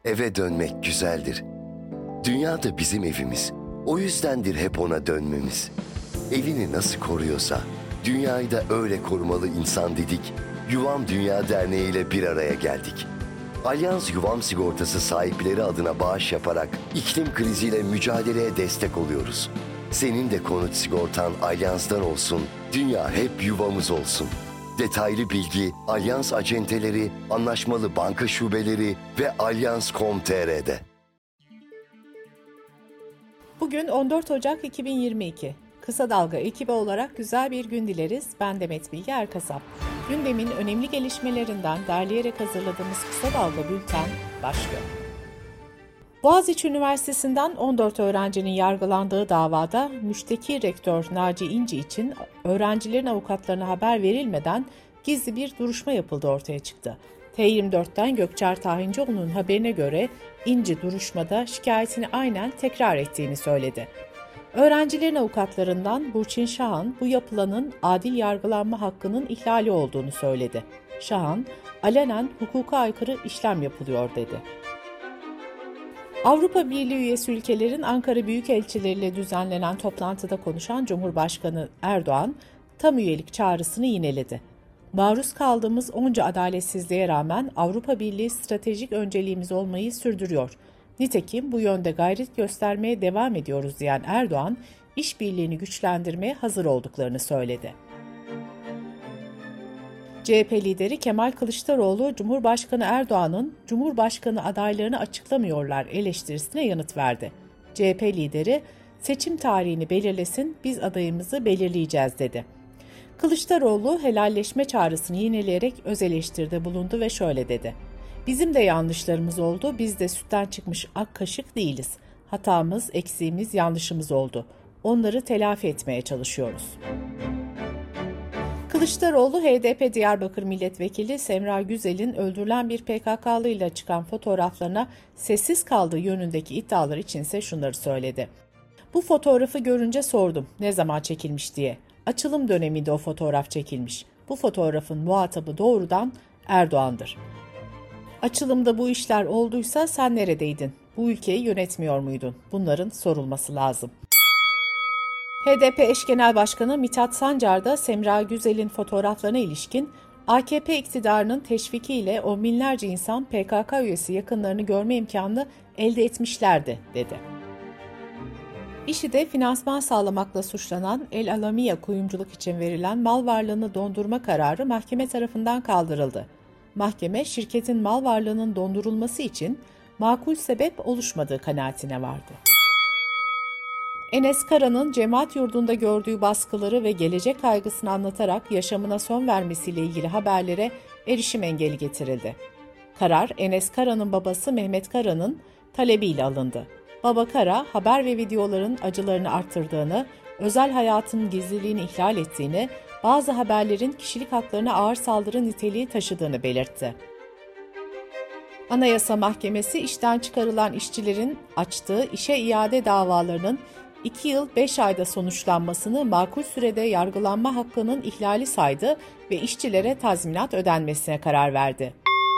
Eve dönmek güzeldir. Dünya da bizim evimiz. O yüzdendir hep ona dönmemiz. Evini nasıl koruyorsa, dünyayı da öyle korumalı insan dedik. Yuvam Dünya Derneği ile bir araya geldik. Alyans Yuvam Sigortası sahipleri adına bağış yaparak iklim kriziyle mücadeleye destek oluyoruz. Senin de konut sigortan Alyans'tan olsun, dünya hep yuvamız olsun. Detaylı bilgi Alyans acenteleri, anlaşmalı banka şubeleri ve alyans.com.tr'de. Bugün 14 Ocak 2022. Kısa Dalga ekibi olarak güzel bir gün dileriz. Ben Demet Bilge Erkasap. Gündemin önemli gelişmelerinden derleyerek hazırladığımız Kısa Dalga bülten başlıyor. Boğaziçi Üniversitesi'nden 14 öğrencinin yargılandığı davada müşteki rektör Naci İnci için öğrencilerin avukatlarına haber verilmeden gizli bir duruşma yapıldığı ortaya çıktı. T24'ten Gökçer Tahincioğlu'nun haberine göre İnci duruşmada şikayetini aynen tekrar ettiğini söyledi. Öğrencilerin avukatlarından Burçin Şahan bu yapılanın adil yargılanma hakkının ihlali olduğunu söyledi. Şahan, alenen hukuka aykırı işlem yapılıyor dedi. Avrupa Birliği üyesi ülkelerin Ankara Büyükelçileriyle düzenlenen toplantıda konuşan Cumhurbaşkanı Erdoğan, tam üyelik çağrısını yineledi. Maruz kaldığımız onca adaletsizliğe rağmen Avrupa Birliği stratejik önceliğimiz olmayı sürdürüyor. Nitekim bu yönde gayret göstermeye devam ediyoruz diyen Erdoğan, işbirliğini güçlendirmeye hazır olduklarını söyledi. CHP lideri Kemal Kılıçdaroğlu, Cumhurbaşkanı Erdoğan'ın Cumhurbaşkanı adaylarını açıklamıyorlar eleştirisine yanıt verdi. CHP lideri, seçim tarihini belirlesin, biz adayımızı belirleyeceğiz dedi. Kılıçdaroğlu helalleşme çağrısını yineleyerek öz eleştiride bulundu ve şöyle dedi. Bizim de yanlışlarımız oldu, biz de sütten çıkmış ak kaşık değiliz. Hatamız, eksiğimiz, yanlışımız oldu. Onları telafi etmeye çalışıyoruz. Kılıçdaroğlu, HDP Diyarbakır Milletvekili Semra Güzel'in öldürülen bir PKK'lı ile çıkan fotoğraflarına sessiz kaldığı yönündeki iddialar içinse şunları söyledi. Bu fotoğrafı görünce sordum, ne zaman çekilmiş diye. Açılım döneminde o fotoğraf çekilmiş. Bu fotoğrafın muhatabı doğrudan Erdoğan'dır. Açılımda bu işler olduysa sen neredeydin? Bu ülkeyi yönetmiyor muydun? Bunların sorulması lazım. HDP eş genel başkanı Mithat Sancar da Semra Güzel'in fotoğraflarına ilişkin AKP iktidarının teşvikiyle o binlerce insan PKK üyesi yakınlarını görme imkanını elde etmişlerdi, dedi. İŞİD'e finansman sağlamakla suçlanan El Alamiya kuyumculuk için verilen mal varlığını dondurma kararı mahkeme tarafından kaldırıldı. Mahkeme, şirketin mal varlığının dondurulması için makul sebep oluşmadığı kanaatine vardı. Enes Kara'nın cemaat yurdunda gördüğü baskıları ve gelecek kaygısını anlatarak yaşamına son vermesiyle ilgili haberlere erişim engeli getirildi. Karar, Enes Kara'nın babası Mehmet Kara'nın talebiyle alındı. Baba Kara, haber ve videoların acılarını arttırdığını, özel hayatının gizliliğini ihlal ettiğini, bazı haberlerin kişilik haklarına ağır saldırı niteliği taşıdığını belirtti. Anayasa Mahkemesi, işten çıkarılan işçilerin açtığı işe iade davalarının 2 yıl 5 ayda sonuçlanmasını makul sürede yargılanma hakkının ihlali saydı ve işçilere tazminat ödenmesine karar verdi.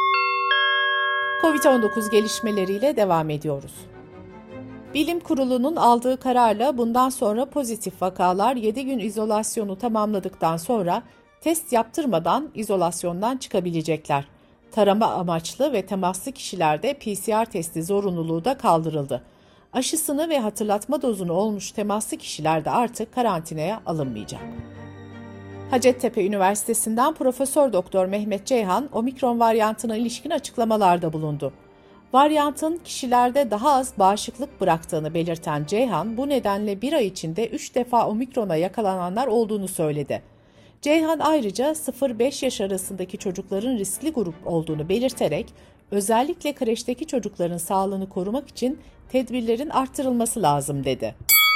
Covid-19 gelişmeleriyle devam ediyoruz. Bilim Kurulu'nun aldığı kararla bundan sonra pozitif vakalar 7 gün izolasyonu tamamladıktan sonra test yaptırmadan izolasyondan çıkabilecekler. Tarama amaçlı ve temaslı kişilerde PCR testi zorunluluğu da kaldırıldı. Aşısını ve hatırlatma dozunu olmuş temaslı kişiler de artık karantinaya alınmayacak. Hacettepe Üniversitesi'nden Profesör Doktor Mehmet Ceyhan, omikron varyantına ilişkin açıklamalarda bulundu. Varyantın kişilerde daha az bağışıklık bıraktığını belirten Ceyhan, bu nedenle bir ay içinde 3 defa omikrona yakalananlar olduğunu söyledi. Ceyhan ayrıca 0-5 yaş arasındaki çocukların riskli grup olduğunu belirterek, özellikle kreşteki çocukların sağlığını korumak için tedbirlerin artırılması lazım dedi.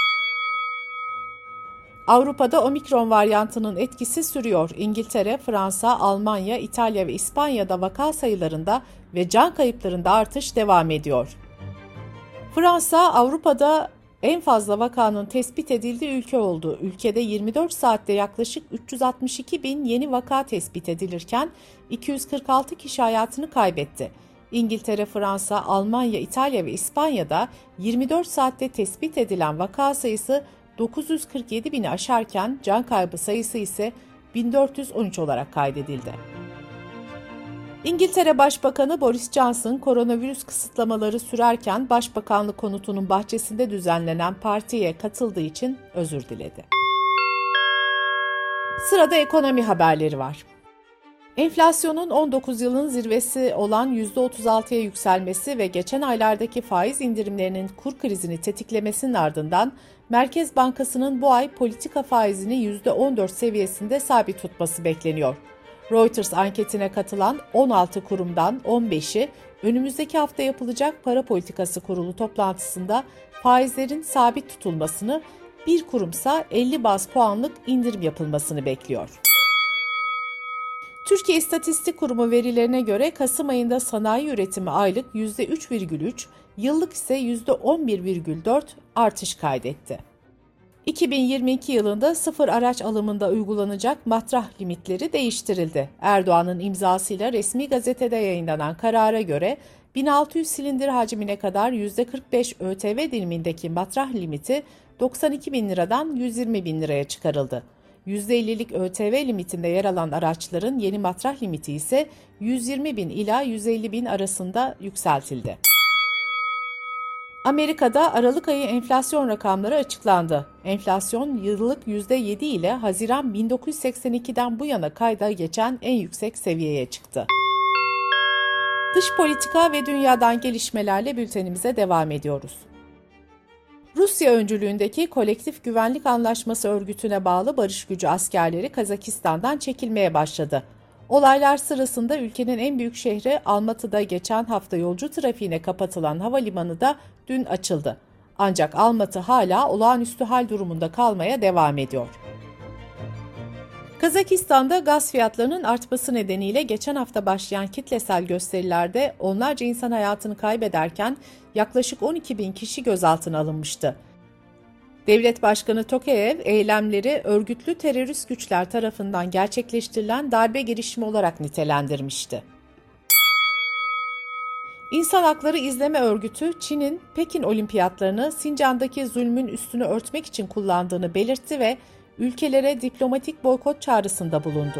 Avrupa'da omikron varyantının etkisi sürüyor. İngiltere, Fransa, Almanya, İtalya ve İspanya'da vaka sayılarında ve can kayıplarında artış devam ediyor. Fransa, Avrupa'da en fazla vakanın tespit edildiği ülke oldu. Ülkede 24 saatte yaklaşık 362 bin yeni vaka tespit edilirken 246 kişi hayatını kaybetti. İngiltere, Fransa, Almanya, İtalya ve İspanya'da 24 saatte tespit edilen vaka sayısı 947 bini aşarken can kaybı sayısı ise 1413 olarak kaydedildi. İngiltere Başbakanı Boris Johnson, koronavirüs kısıtlamaları sürerken Başbakanlık konutunun bahçesinde düzenlenen partiye katıldığı için özür diledi. Sırada ekonomi haberleri var. Enflasyonun 19 yılın zirvesi olan %36'ya yükselmesi ve geçen aylardaki faiz indirimlerinin kur krizini tetiklemesinin ardından Merkez Bankası'nın bu ay politika faizini %14 seviyesinde sabit tutması bekleniyor. Reuters anketine katılan 16 kurumdan 15'i önümüzdeki hafta yapılacak Para Politikası Kurulu toplantısında faizlerin sabit tutulmasını, bir kurumsa 50 baz puanlık indirim yapılmasını bekliyor. Türkiye İstatistik Kurumu verilerine göre Kasım ayında sanayi üretimi aylık %3,3, yıllık ise %11,4 artış kaydetti. 2022 yılında sıfır araç alımında uygulanacak matrah limitleri değiştirildi. Erdoğan'ın imzasıyla resmi gazetede yayınlanan karara göre 1600 silindir hacmine kadar %45 ÖTV dilimindeki matrah limiti 92 bin liradan 120 bin liraya çıkarıldı. %50'lik ÖTV limitinde yer alan araçların yeni matrah limiti ise 120 bin ila 150 bin arasında yükseltildi. Amerika'da Aralık ayı enflasyon rakamları açıklandı. Enflasyon yıllık %7 ile Haziran 1982'den bu yana kayda geçen en yüksek seviyeye çıktı. Dış politika ve dünyadan gelişmelerle bültenimize devam ediyoruz. Rusya öncülüğündeki Kolektif Güvenlik Anlaşması örgütüne bağlı barış gücü askerleri Kazakistan'dan çekilmeye başladı. Olaylar sırasında ülkenin en büyük şehri Almatı'da geçen hafta yolcu trafiğine kapatılan havalimanı da dün açıldı. Ancak Almatı hala olağanüstü hal durumunda kalmaya devam ediyor. Kazakistan'da gaz fiyatlarının artması nedeniyle geçen hafta başlayan kitlesel gösterilerde onlarca insan hayatını kaybederken yaklaşık 12 bin kişi gözaltına alınmıştı. Devlet Başkanı Tokayev, eylemleri örgütlü terörist güçler tarafından gerçekleştirilen darbe girişimi olarak nitelendirmişti. İnsan Hakları İzleme Örgütü, Çin'in Pekin Olimpiyatlarını Sincan'daki zulmün üstünü örtmek için kullandığını belirtti ve ülkelere diplomatik boykot çağrısında bulundu.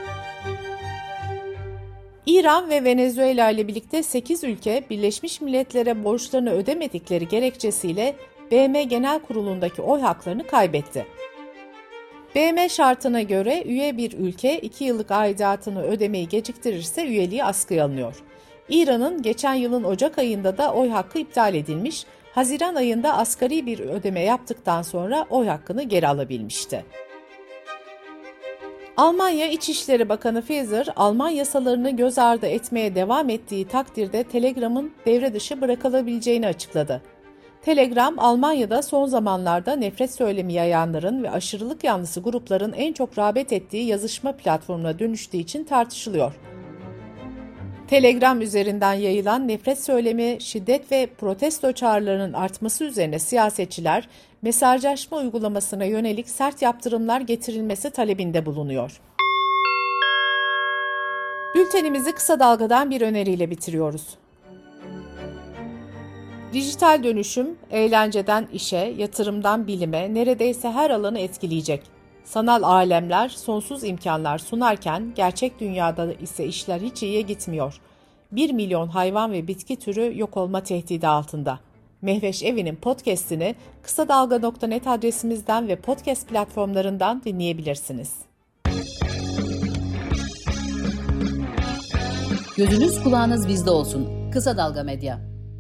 İran ve Venezuela ile birlikte 8 ülke Birleşmiş Milletler'e borçlarını ödemedikleri gerekçesiyle BM Genel Kurulu'ndaki oy haklarını kaybetti. BM şartına göre üye bir ülke 2 yıllık aidatını ödemeyi geciktirirse üyeliği askıya alınıyor. İran'ın geçen yılın Ocak ayında da oy hakkı iptal edilmiş, Haziran ayında asgari bir ödeme yaptıktan sonra oy hakkını geri alabilmişti. Almanya İçişleri Bakanı Faeser, Alman yasalarını göz ardı etmeye devam ettiği takdirde Telegram'ın devre dışı bırakılabileceğini açıkladı. Telegram, Almanya'da son zamanlarda nefret söylemi yayanların ve aşırılık yanlısı grupların en çok rağbet ettiği yazışma platformuna dönüştüğü için tartışılıyor. Telegram üzerinden yayılan nefret söylemi, şiddet ve protesto çağrılarının artması üzerine siyasetçiler, mesajlaşma uygulamasına yönelik sert yaptırımlar getirilmesi talebinde bulunuyor. Bültenimizi kısa dalgadan bir öneriyle bitiriyoruz. Dijital dönüşüm, eğlenceden işe, yatırımdan bilime, neredeyse her alanı etkileyecek. Sanal alemler sonsuz imkanlar sunarken gerçek dünyada ise işler hiç iyiye gitmiyor. 1 milyon hayvan ve bitki türü yok olma tehdidi altında. Mehveş Evi'nin podcast'ini kısadalga.net adresimizden ve podcast platformlarından dinleyebilirsiniz. Gözünüz kulağınız bizde olsun. Kısa Dalga Medya.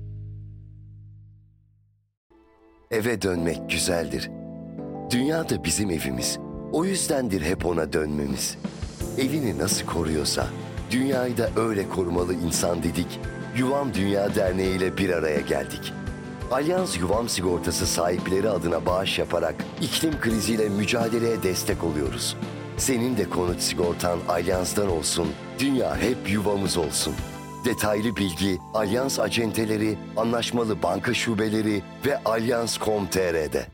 Eve dönmek güzeldir. Dünya da bizim evimiz. O yüzdendir hep ona dönmemiz. Evini nasıl koruyorsa, dünyayı da öyle korumalı insan dedik. Yuvam Dünya Derneği ile bir araya geldik. Alyans Yuvam Sigortası sahipleri adına bağış yaparak iklim kriziyle mücadeleye destek oluyoruz. Senin de konut sigortan Alyans'tan olsun, dünya hep yuvamız olsun. Detaylı bilgi Alyans acenteleri, anlaşmalı banka şubeleri ve alyans.com.tr'de.